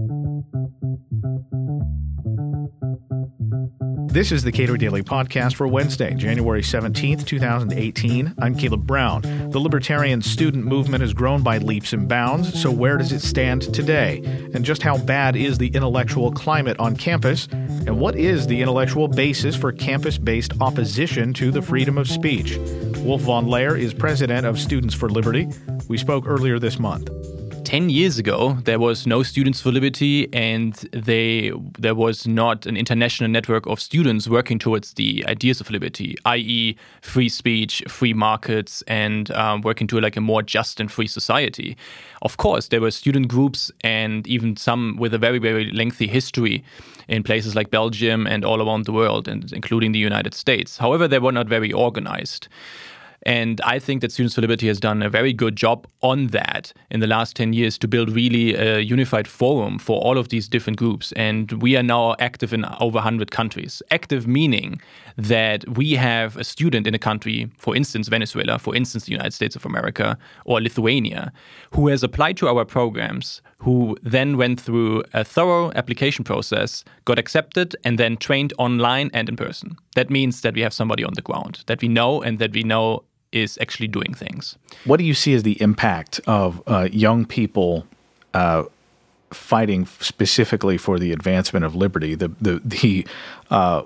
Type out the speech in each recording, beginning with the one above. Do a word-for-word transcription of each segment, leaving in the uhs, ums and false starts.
This is the Cato Daily Podcast for Wednesday, January seventeenth, twenty eighteen. I'm Caleb Brown. The libertarian student movement has grown by leaps and bounds, so where does it stand today? And just how bad is the intellectual climate on campus? And what is the intellectual basis for campus-based opposition to the freedom of speech? Wolf von Leer is president of Students for Liberty. We spoke earlier this month. Ten years ago, there was no Students for Liberty, and they there was not an international network of students working towards the ideas of liberty, that is free speech, free markets, and um, working to like a more just and free society. Of course, there were student groups and even some with a very, very lengthy history in places like Belgium and all around the world, and including the United States. However, they were not very organized. And I think that Students for Liberty has done a very good job on that in the last ten years to build really a unified forum for all of these different groups. And we are now active in over one hundred countries. Active meaning that we have a student in a country, for instance, Venezuela, for instance, the United States of America, or Lithuania, who has applied to our programs, who then went through a thorough application process, got accepted, and then trained online and in person. That means that we have somebody on the ground, that we know and that we know is actually doing things. What do you see as the impact of uh, young people uh, fighting specifically for the advancement of liberty? The the the uh,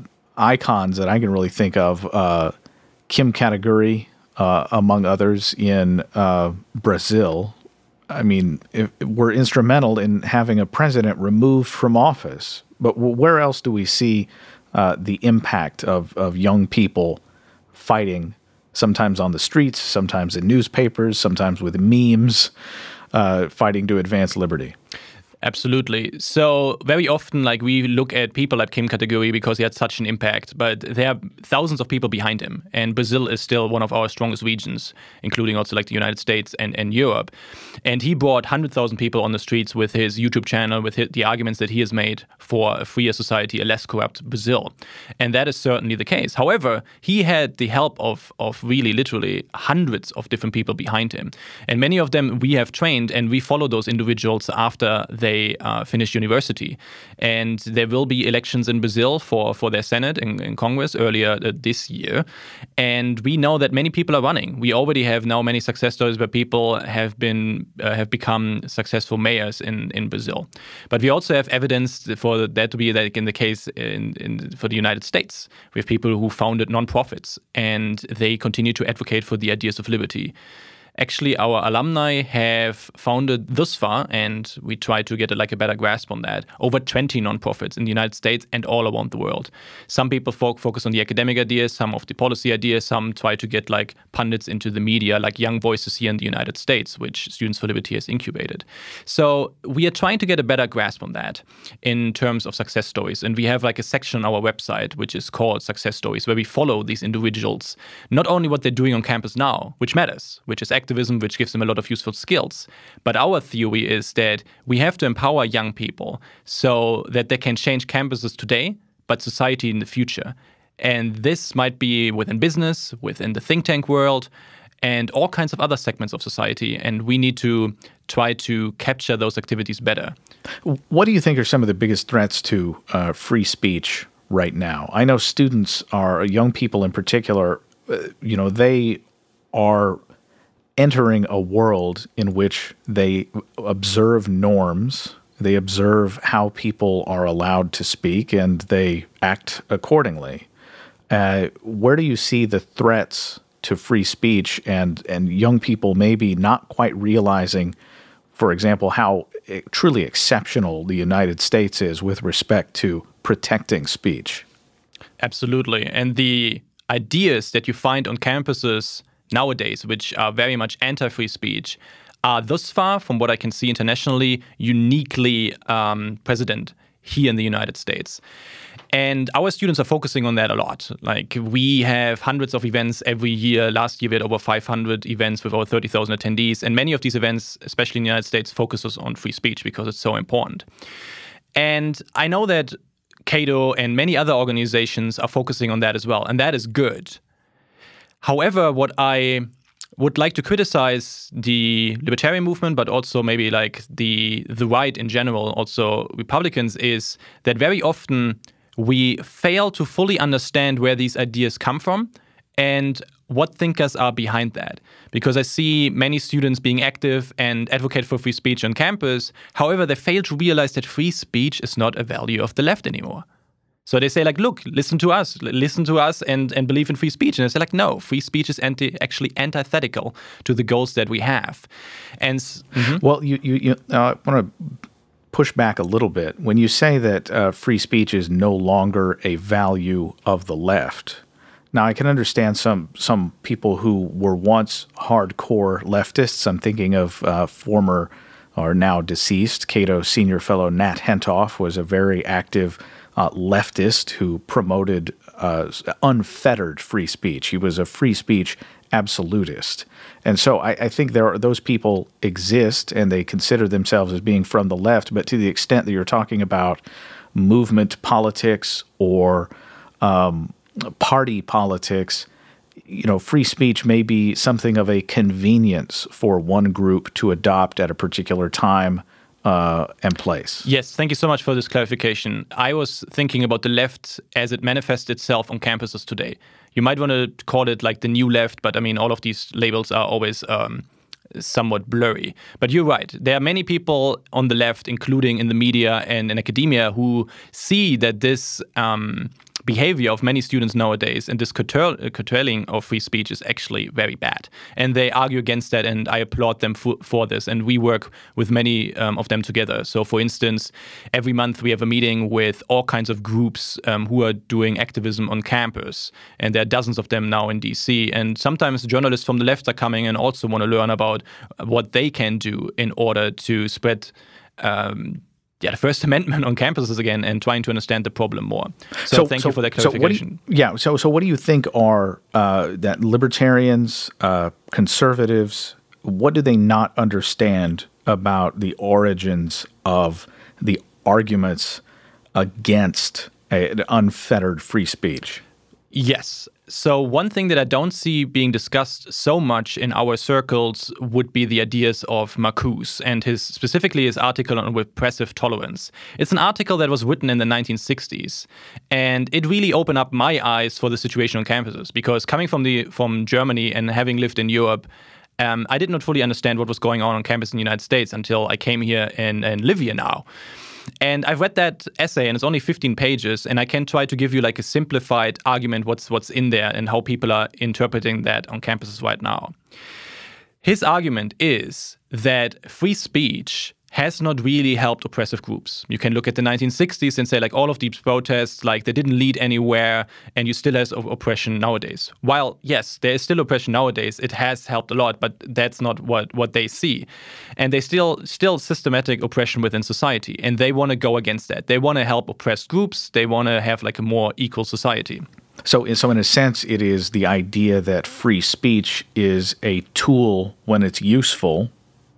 icons that I can really think of, uh, Kim Kataguri, uh, among others, in uh, Brazil. I mean, if, were instrumental in having a president removed from office. But where else do we see uh, the impact of, of young people fighting, sometimes on the streets, sometimes in newspapers, sometimes with memes, uh, fighting to advance liberty? Absolutely. So very often, like, we look at people like Kim Kataguri because he had such an impact, but there are thousands of people behind him. And Brazil is still one of our strongest regions, including also like the United States and, and Europe. And he brought one hundred thousand people on the streets with his YouTube channel, with his, the arguments that he has made for a freer society, a less corrupt Brazil. And that is certainly the case. However, he had the help of, of really literally hundreds of different people behind him. And many of them we have trained, and we follow those individuals after they Uh, finish university. And there will be elections in Brazil for, for their Senate and, and Congress earlier uh, this year. And we know that many people are running. We already have now many success stories where people have been uh, have become successful mayors in, in Brazil. But we also have evidence for that to be like in the case in, in for the United States. We have people who founded nonprofits, and they continue to advocate for the ideas of liberty. Actually, our alumni have founded thus far, and we try to get a, like a better grasp on that, over twenty nonprofits in the United States and all around the world. Some people fo- focus on the academic ideas, some of the policy ideas, some try to get like pundits into the media, like Young Voices here in the United States, which Students for Liberty has incubated. So we are trying to get a better grasp on that in terms of success stories. And we have like a section on our website, which is called Success Stories, where we follow these individuals, not only what they're doing on campus now, which matters, which is activism, which gives them a lot of useful skills. But our theory is that we have to empower young people so that they can change campuses today, but society in the future. And this might be within business, within the think tank world, and all kinds of other segments of society. And we need to try to capture those activities better. What do you think are some of the biggest threats to uh, free speech right now? I know students are, young people in particular, uh, you know, they are entering a world in which they observe norms, they observe how people are allowed to speak, and they act accordingly. Uh, where do you see the threats to free speech and, and young people maybe not quite realizing, for example, how truly exceptional the United States is with respect to protecting speech? Absolutely. And the ideas that you find on campuses nowadays, which are very much anti-free speech, are thus far, from what I can see internationally, uniquely um, present here in the United States. And our students are focusing on that a lot. Like, we have hundreds of events every year. Last year, we had over five hundred events with over thirty thousand attendees. And many of these events, especially in the United States, focuses on free speech because it's so important. And I know that Cato and many other organizations are focusing on that as well. And that is good. However, what I would like to criticize the libertarian movement, but also maybe like the the right in general, also Republicans, is that very often we fail to fully understand where these ideas come from and what thinkers are behind that. Because I see many students being active and advocate for free speech on campus. However, they fail to realize that free speech is not a value of the left anymore. So they say, like, look, listen to us, listen to us and, and believe in free speech. And I say, like, no, free speech is anti, actually antithetical to the goals that we have. And mm-hmm. Well, you, you, you uh, I want to push back a little bit. When you say that uh, free speech is no longer a value of the left, now I can understand some some people who were once hardcore leftists. I'm thinking of uh, former or now deceased Cato Senior Fellow Nat Hentoff was a very active uh, leftist who promoted uh, unfettered free speech. He was a free speech absolutist. And so I, I think there are those people exist and they consider themselves as being from the left, but to the extent that you're talking about movement politics or um, party politics, you know, free speech may be something of a convenience for one group to adopt at a particular time uh, and place. Yes, thank you so much for this clarification. I was thinking about the left as it manifests itself on campuses today. You might want to call it like the new left, but I mean, all of these labels are always um, somewhat blurry. But you're right. There are many people on the left, including in the media and in academia, who see that this um, behavior of many students nowadays and this curtail- curtailing of free speech is actually very bad. And they argue against that, and I applaud them for, for this. And we work with many um, of them together. So, for instance, every month we have a meeting with all kinds of groups um, who are doing activism on campus. And there are dozens of them now in D C. And sometimes journalists from the left are coming and also want to learn about what they can do in order to spread um, Yeah, the First Amendment on campuses again and trying to understand the problem more. So, so thank so, you for that clarification. So what do you, yeah, so so what do you think are uh, that libertarians, uh, conservatives, what do they not understand about the origins of the arguments against a, an unfettered free speech? Yes. So one thing that I don't see being discussed so much in our circles would be the ideas of Marcuse and his specifically his article on repressive tolerance. It's an article that was written in the nineteen sixties, and it really opened up my eyes for the situation on campuses, because coming from the from Germany and having lived in Europe, um, I did not fully understand what was going on on campus in the United States until I came here and, and live here now. And I've read that essay, and it's only fifteen pages, and I can try to give you like a simplified argument what's what's in there and how people are interpreting that on campuses right now. His argument is that free speech has not really helped oppressive groups. You can look at the nineteen sixties and say like all of these protests, like they didn't lead anywhere, and you still have oppression nowadays. While yes, there is still oppression nowadays, it has helped a lot, but that's not what, what they see. And they still still systematic oppression within society, and they want to go against that. They want to help oppressed groups. They want to have like a more equal society. So, so in a sense, it is the idea that free speech is a tool when it's useful,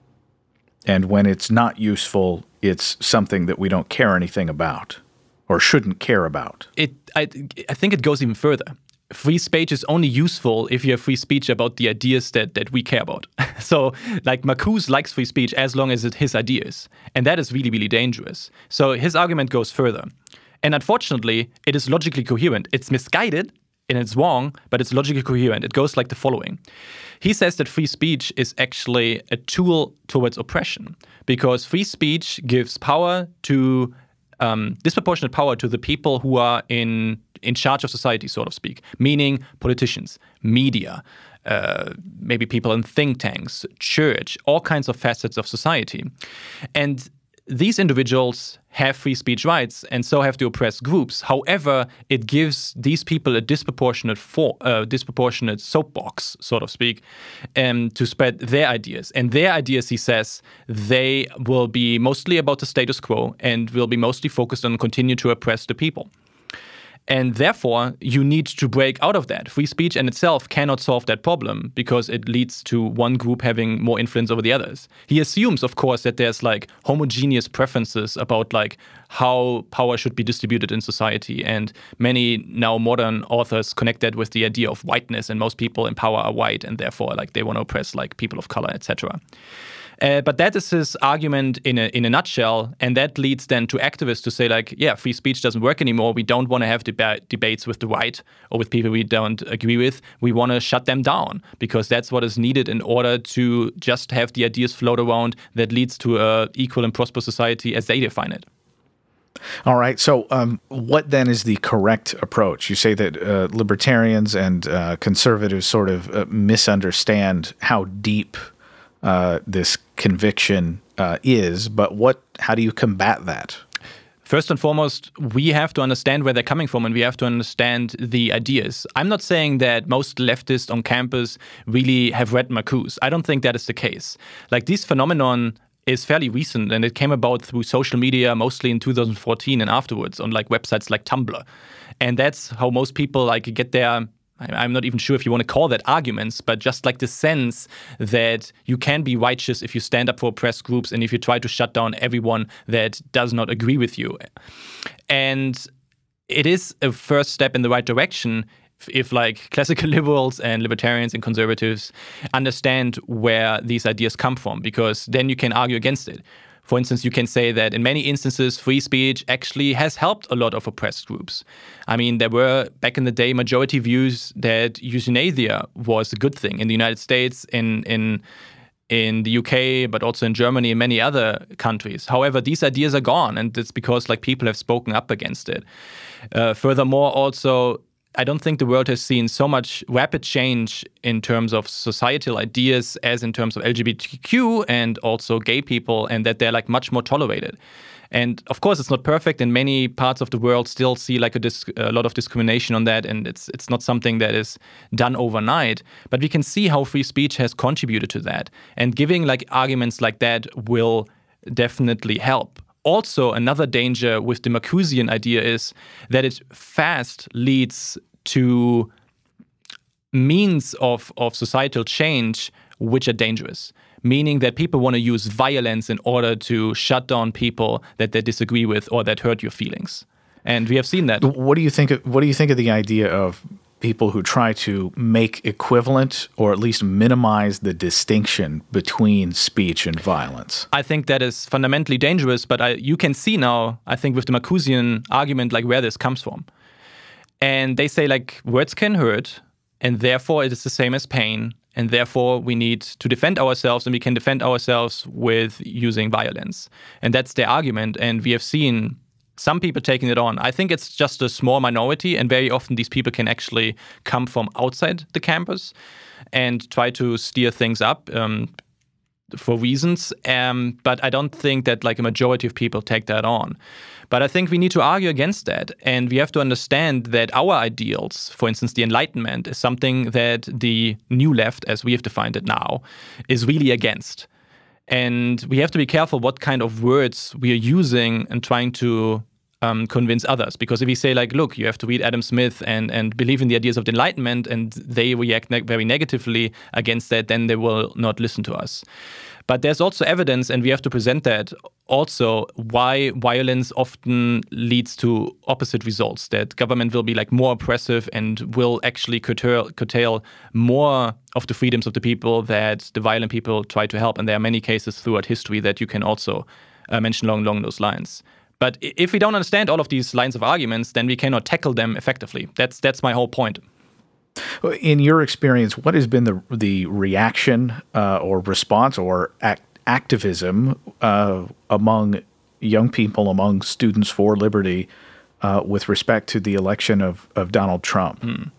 and when it's not useful, it's something that we don't care anything about or shouldn't care about. It, I, I think it goes even further. Free speech is only useful if you have free speech about the ideas that, that we care about. So, like, Marcuse likes free speech as long as it's his ideas. And that is really, really dangerous. So his argument goes further. And unfortunately, it is logically coherent. It's misguided and it's wrong, but it's logically coherent. It goes like the following. He says that free speech is actually a tool towards oppression, because free speech gives power to, um, disproportionate power to the people who are in, in charge of society, so to speak, meaning politicians, media, uh, maybe people in think tanks, church, all kinds of facets of society. And these individuals have free speech rights and so have the oppressed groups. However, it gives these people a disproportionate for, uh, disproportionate soapbox, so to speak, um, to spread their ideas. And their ideas, he says, they will be mostly about the status quo and will be mostly focused on continue to oppress the people. And therefore, you need to break out of that. Free speech in itself cannot solve that problem because it leads to one group having more influence over the others. He assumes, of course, that there's like homogeneous preferences about like how power should be distributed in society. And many now modern authors connect that with the idea of whiteness, and most people in power are white, and therefore like they want to oppress like people of color, et cetera. Uh, but that is his argument in a in a nutshell, and that leads then to activists to say like, yeah, free speech doesn't work anymore. We don't want to have deba- debates with the right or with people we don't agree with. We want to shut them down because that's what is needed in order to just have the ideas float around that leads to a equal and prosperous society as they define it. All right. So um, what then is the correct approach? You say that uh, libertarians and uh, conservatives sort of uh, misunderstand how deep Uh, this conviction uh, is, but what? How do you combat that? First and foremost, we have to understand where they're coming from, and we have to understand the ideas. I'm not saying that most leftists on campus really have read Marcuse. I don't think that is the case. Like, this phenomenon is fairly recent, and it came about through social media, mostly in two thousand fourteen and afterwards, on like websites like Tumblr. And that's how most people like get their, I'm not even sure if you want to call that arguments, but just like the sense that you can be righteous if you stand up for oppressed groups and if you try to shut down everyone that does not agree with you. And it is a first step in the right direction if, if like classical liberals and libertarians and conservatives understand where these ideas come from, because then you can argue against it. For instance, you can say that in many instances, free speech actually has helped a lot of oppressed groups. I mean, there were, back in the day, majority views that euthanasia was a good thing in the United States, in in in the U K, but also in Germany and many other countries. However, these ideas are gone, and it's because like people have spoken up against it. Uh, furthermore, also, I don't think the world has seen so much rapid change in terms of societal ideas as in terms of L G B T Q and also gay people, and that they're like much more tolerated. And of course, it's not perfect, and many parts of the world still see like a, dis- a lot of discrimination on that, and it's it's not something that is done overnight. But we can see how free speech has contributed to that, and giving like arguments like that will definitely help. Also, another danger with the Marcusean idea is that it fast leads to means of, of societal change which are dangerous, meaning that people want to use violence in order to shut down people that they disagree with or that hurt your feelings. And we have seen that. What do you think of, what do you think of the idea of people who try to make equivalent or at least minimize the distinction between speech and violence? I think that is fundamentally dangerous, but I, you can see now, I think with the Marcusean argument, like where this comes from. And they say like words can hurt, and therefore it is the same as pain, and therefore we need to defend ourselves, and we can defend ourselves with using violence. And that's their argument, and we have seen some people taking it on. I think it's just a small minority, and very often these people can actually come from outside the campus and try to steer things up um, for reasons. Um, but I don't think that like a majority of people take that on. But I think we need to argue against that. And we have to understand that our ideals, for instance, the Enlightenment, is something that the new left, as we have defined it now, is really against. And we have to be careful what kind of words we are using and trying to um, convince others. Because if we say like, look, you have to read Adam Smith and, and believe in the ideas of the Enlightenment, and they react ne- very negatively against that, then they will not listen to us. But there's also evidence, and we have to present that also, why violence often leads to opposite results, that government will be like more oppressive and will actually curtail, curtail more of the freedoms of the people that the violent people try to help. And there are many cases throughout history that you can also uh, mention along, along those lines. But if we don't understand all of these lines of arguments, then we cannot tackle them effectively. That's that's my whole point. In your experience, what has been the the reaction uh, or response or act, activism uh, among young people, among Students for Liberty, uh, with respect to the election of, of Donald Trump? Hmm.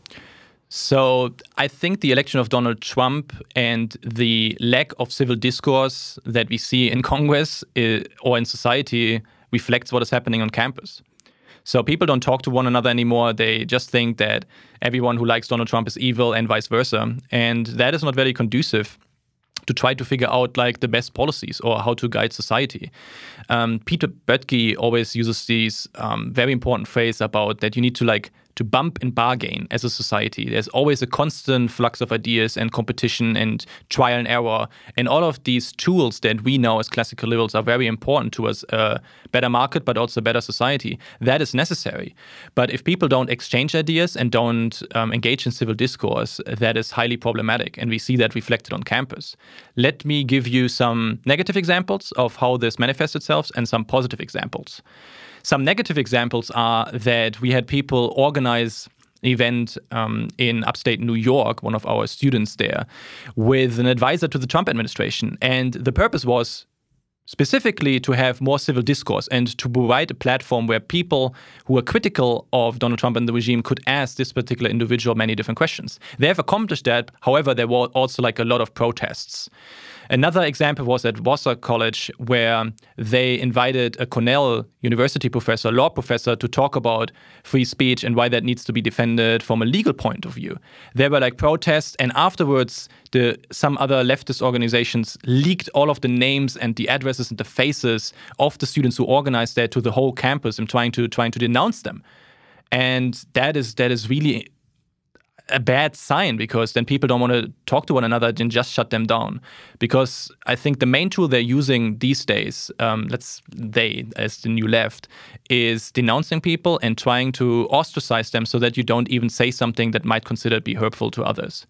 So I think the election of Donald Trump and the lack of civil discourse that we see in Congress is, or in society reflects what is happening on campus. So people don't talk to one another anymore. They just think that everyone who likes Donald Trump is evil and vice versa. And that is not very conducive to try to figure out like the best policies or how to guide society. Um, Peter Boettke always uses these um, very important phrase about that you need to like to bump and bargain as a society. There's always a constant flux of ideas and competition and trial and error. And all of these tools that we know as classical liberals are very important to us, a better market, but also a better society. That is necessary. But if people don't exchange ideas and don't um, engage in civil discourse, that is highly problematic. And we see that reflected on campus. Let me give you some negative examples of how this manifests itself and some positive examples. Some negative examples are that we had people organize an event um, in upstate New York, one of our students there, with an advisor to the Trump administration. And the purpose was specifically to have more civil discourse and to provide a platform where people who are critical of Donald Trump and the regime could ask this particular individual many different questions. They have accomplished that. However, there were also like a lot of protests. Another example was at Vassar College, where they invited a Cornell University professor, law professor, to talk about free speech and why that needs to be defended from a legal point of view. There were like protests, and afterwards, the some other leftist organizations leaked all of the names and the addresses and the faces of the students who organized that to the whole campus and trying to trying to denounce them. And that is that is really a bad sign, because then people don't want to talk to one another and just shut them down. Because I think the main tool they're using these days, um, let's they as the new left, is denouncing people and trying to ostracize them so that you don't even say something that might considered be hurtful to others.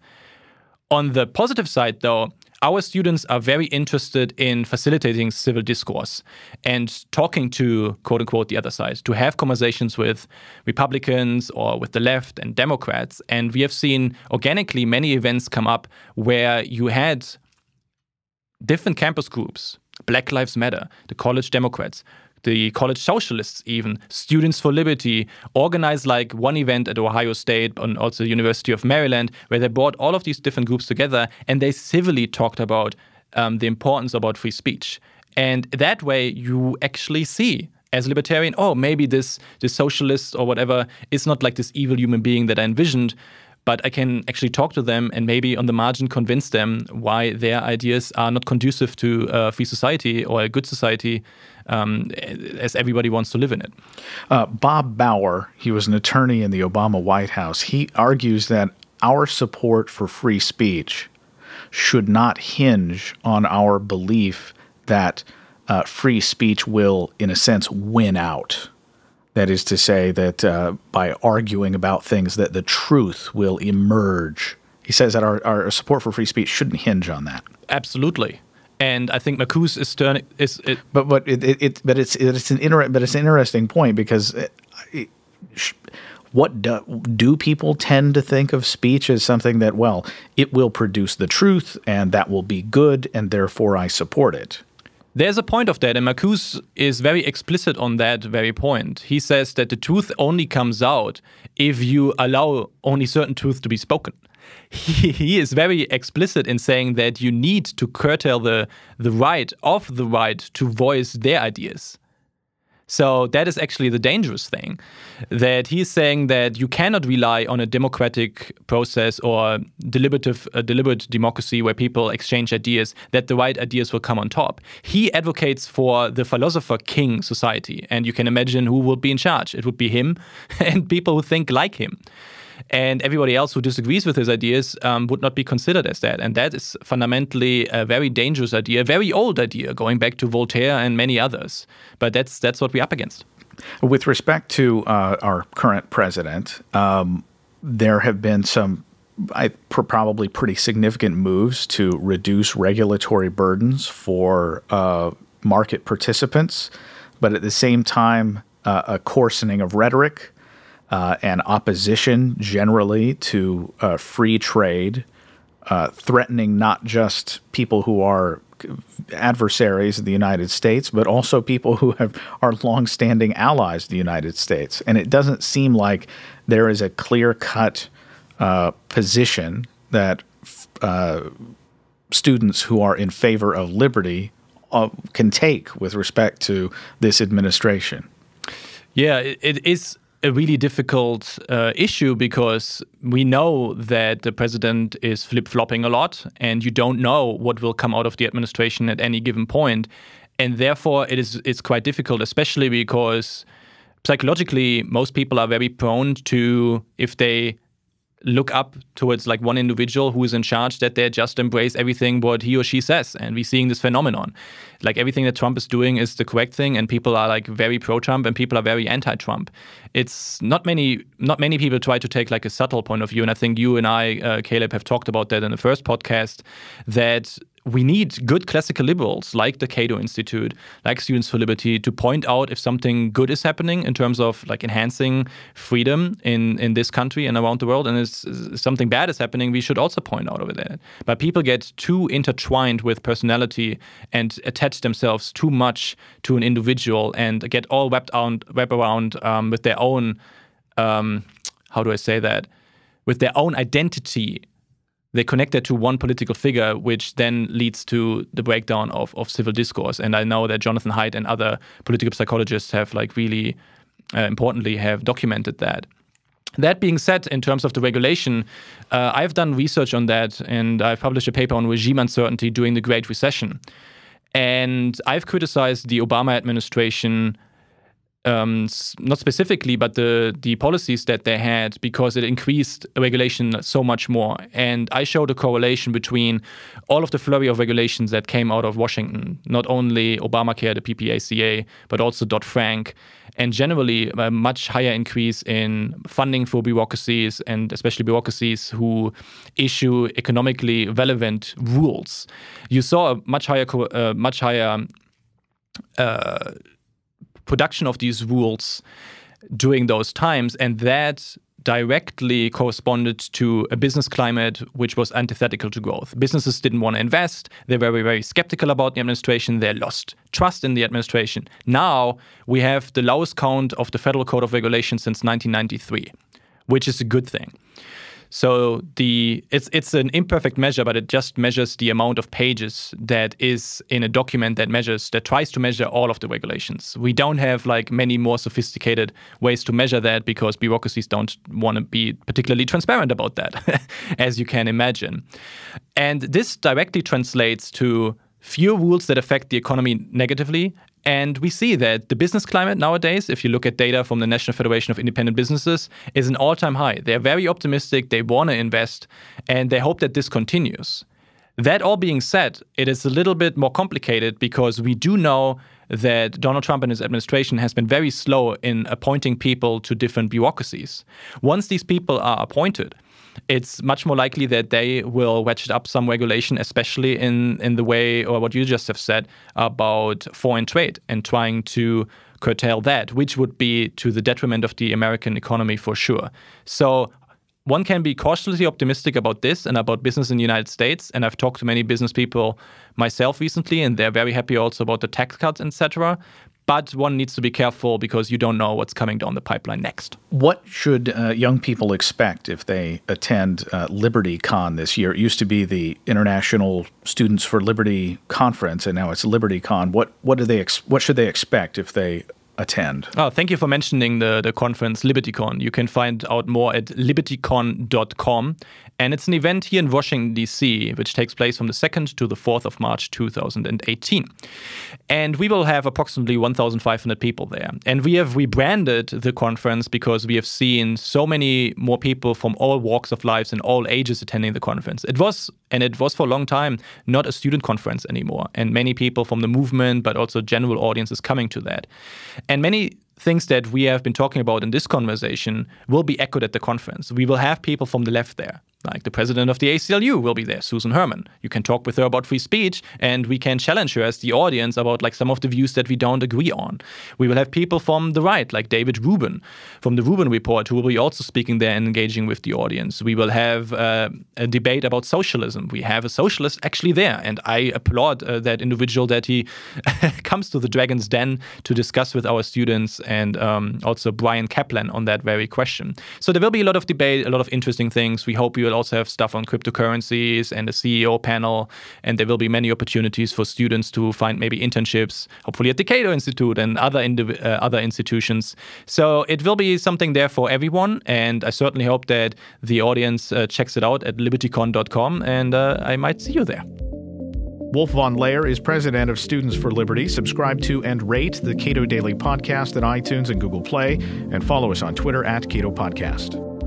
On the positive side, though, our students are very interested in facilitating civil discourse and talking to, quote unquote, the other side, to have conversations with Republicans or with the left and Democrats. And we have seen organically many events come up where you had different campus groups, Black Lives Matter, the college Democrats, the college socialists even, Students for Liberty, organized like one event at Ohio State and also the University of Maryland, where they brought all of these different groups together and they civilly talked about um, the importance about free speech. And that way you actually see, as a libertarian, oh, maybe this, this socialist or whatever is not like this evil human being that I envisioned, but I can actually talk to them and maybe on the margin convince them why their ideas are not conducive to a free society or a good society, um, as everybody wants to live in it. Uh, Bob Bauer, he was an attorney in the Obama White House. He argues that our support for free speech should not hinge on our belief that uh, free speech will, in a sense, win out. That is to say that uh, by arguing about things that the truth will emerge. He says that our, our support for free speech shouldn't hinge on that. Absolutely. And I think Marcuse is turning is it, but but it, it, it but it's it's an inter- but it's an interesting point, because it, it, what do, do people tend to think of speech as something that, well, it will produce the truth and that will be good and therefore I support it. There's a point of that, and Marcuse is very explicit on that very point. He says that the truth only comes out if you allow only certain truth to be spoken. He, he is very explicit in saying that you need to curtail the, the right of the right to voice their ideas. So that is actually the dangerous thing, that he's saying that you cannot rely on a democratic process or deliberative, a deliberate democracy where people exchange ideas, that the right ideas will come on top. He advocates for the philosopher king society, and you can imagine who would be in charge. It would be him and people who think like him. And everybody else who disagrees with his ideas um, would not be considered as that. And that is fundamentally a very dangerous idea, a very old idea, going back to Voltaire and many others. But that's that's what we're up against. With respect to uh, our current president, um, there have been some I, probably pretty significant moves to reduce regulatory burdens for uh, market participants, but at the same time, uh, a coarsening of rhetoric, Uh, and opposition generally to uh, free trade, uh, threatening not just people who are adversaries of the United States, but also people who have are longstanding allies of the United States. And it doesn't seem like there is a clear-cut uh, position that uh, students who are in favor of liberty uh, can take with respect to this administration. Yeah, it, it is a really difficult uh, issue because we know that the president is flip-flopping a lot and you don't know what will come out of the administration at any given point. And therefore, it is it's quite difficult, especially because psychologically, most people are very prone to, if they look up towards like one individual who is in charge, that they just embrace everything what he or she says. And we're seeing this phenomenon. Like everything that Trump is doing is the correct thing, and people are like very pro-Trump and people are very anti-Trump. It's not many not many people try to take like a subtle point of view. And I think you and I, uh, Caleb, have talked about that in the first podcast, that we need good classical liberals like the Cato Institute, like Students for Liberty, to point out if something good is happening in terms of like enhancing freedom in, in this country and around the world, and if something bad is happening, we should also point out over that. But people get too intertwined with personality and attach themselves too much to an individual and get all wrapped around, wrapped around um, with their own, um, how do I say that, with their own identity. They connect that to one political figure, which then leads to the breakdown of, of civil discourse. And I know that Jonathan Haidt and other political psychologists have like really uh, importantly have documented that. That being said, in terms of the regulation, uh, I've done research on that, and I've published a paper on regime uncertainty during the Great Recession. And I've criticized the Obama administration, Um, not specifically, but the, the policies that they had, because it increased regulation so much more. And I showed a correlation between all of the flurry of regulations that came out of Washington, not only Obamacare, the P P A C A, but also Dodd-Frank, and generally a much higher increase in funding for bureaucracies, and especially bureaucracies who issue economically relevant rules. You saw a much higher, uh, much higher uh, production of these rules during those times, and that directly corresponded to a business climate which was antithetical to growth. Businesses didn't want to invest. They were very, very skeptical about the administration. They lost trust in the administration. Now we have the lowest count of the Federal Code of Regulations since nineteen ninety-three, which is a good thing. So the it's it's an imperfect measure, but it just measures the amount of pages that is in a document that measures that tries to measure all of the regulations. We don't have like many more sophisticated ways to measure that because bureaucracies don't want to be particularly transparent about that, as you can imagine. And this directly translates to fewer rules that affect the economy negatively. And we see that the business climate nowadays, if you look at data from the National Federation of Independent Businesses, is an all-time high. They're very optimistic, they want to invest, and they hope that this continues. That all being said, it is a little bit more complicated because we do know that Donald Trump and his administration has been very slow in appointing people to different bureaucracies. Once these people are appointed, it's much more likely that they will ratchet up some regulation, especially in, in the way, or what you just have said, about foreign trade and trying to curtail that, which would be to the detriment of the American economy for sure. So one can be cautiously optimistic about this and about business in the United States. And I've talked to many business people myself recently, and they're very happy also about the tax cuts, et cetera. But one needs to be careful because you don't know what's coming down the pipeline next. What should uh, young people expect if they attend uh, LibertyCon this year? It used to be the International Students for Liberty Conference, and now it's LibertyCon. What what do they ex- what should they expect if they attend? Oh, thank you for mentioning the, the conference LibertyCon. You can find out more at liberty con dot com. And it's an event here in Washington, D C, which takes place from the second to the fourth of March, two thousand eighteen. And we will have approximately one thousand five hundred people there. And we have rebranded the conference because we have seen so many more people from all walks of life and all ages attending the conference. It was, and it was for a long time, not a student conference anymore. And many people from the movement, but also general audiences coming to that. And many things that we have been talking about in this conversation will be echoed at the conference. We will have people from the left there. Like the president of the A C L U will be there, Susan Herman. You can talk with her about free speech, and we can challenge her as the audience about like some of the views that we don't agree on. We will have people from the right, like David Rubin from the Rubin Report, who will be also speaking there and engaging with the audience. We will have uh, a debate about socialism. We have a socialist actually there, and I applaud uh, that individual that he comes to the Dragon's Den to discuss with our students, and um, also Brian Kaplan on that very question. So there will be a lot of debate, a lot of interesting things. We hope you will also have stuff on cryptocurrencies and a C E O panel. And there will be many opportunities for students to find maybe internships, hopefully at the Cato Institute and other indiv- uh, other institutions. So it will be something there for everyone. And I certainly hope that the audience uh, checks it out at libertycon dot com, and uh, I might see you there. Wolf von Laer is president of Students for Liberty. Subscribe to and rate the Cato Daily Podcast at iTunes and Google Play, and follow us on Twitter at Cato Podcast.